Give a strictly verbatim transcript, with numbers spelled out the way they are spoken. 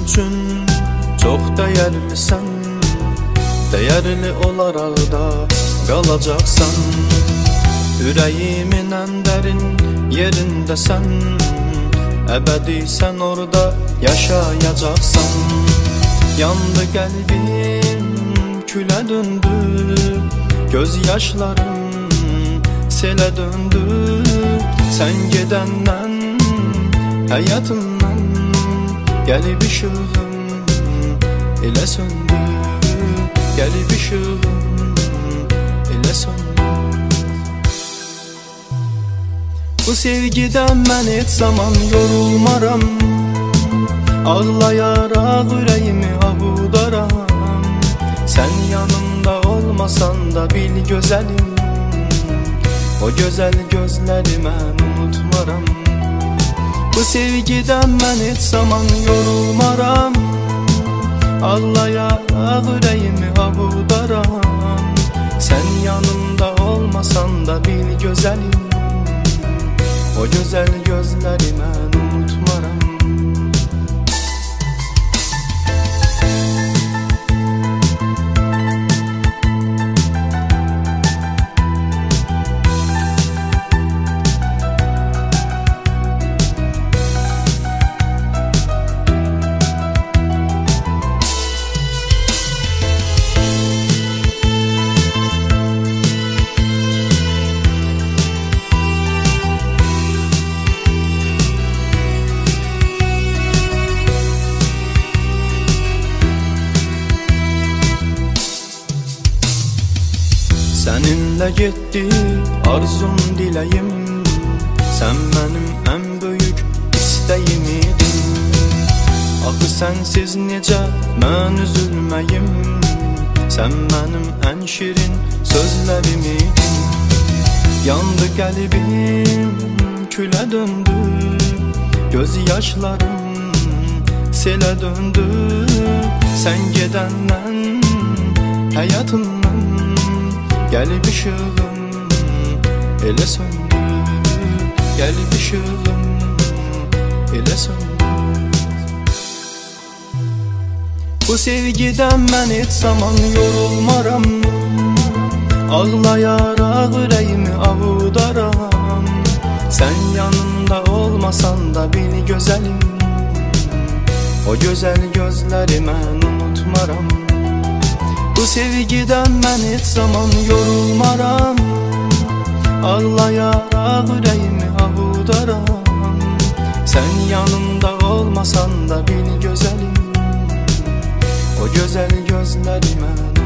üçün çox dəyərlisən, dəyərli olaraq da qalacaqsan. Ürəyimin ən dərin yerindəsən, əbədi sən orada yaşayacaqsan. Yandı qəlbim, külə döndü, göz yaşlarım selə döndü. Sən gedəndən həyatımdan gəlib işığım elə söndü, gəlib işığım elə söndü. Bu sevgidən mən heç zaman yorulmaram, ağlayaraq ürəyimi avudaram. Sən yanımda olmasan da bil gözəlim, o gözəl gözləri mən unutmaram. Bu sevgidən mən heç zaman yorulmaram, ağlayaraq ürəyimi avudaram. Sən yanımda olmasan da bil gözəlim, o gözəl gözləri mən unutmaram. Səninlə getdi arzum, diləyim. Sən mənim ən böyük istəyim idin. Axı sənsiz necə mən üzülməyim. Sən mənim ən şirin sözlərim idin. Yandı qəlbim, külə döndü, göz yaşlarım selə döndü. Sən gedəndən həyatımdan gəlib işığım elə söndü, gəlib işığım elə söndü. Bu sevgidən mən heç zaman yorulmaram, ağlayaraq ürəyimi avudaram. Sən yanımda olmasan da bil gözəlim, o gözəl gözləri mən unutmaram. Bu sevgidən mən heç zaman yorulmaram, ağlayaraq ürəyimi avudaram. Sən yanımda olmasan da bil gözəlim, o gözəl gözləri mən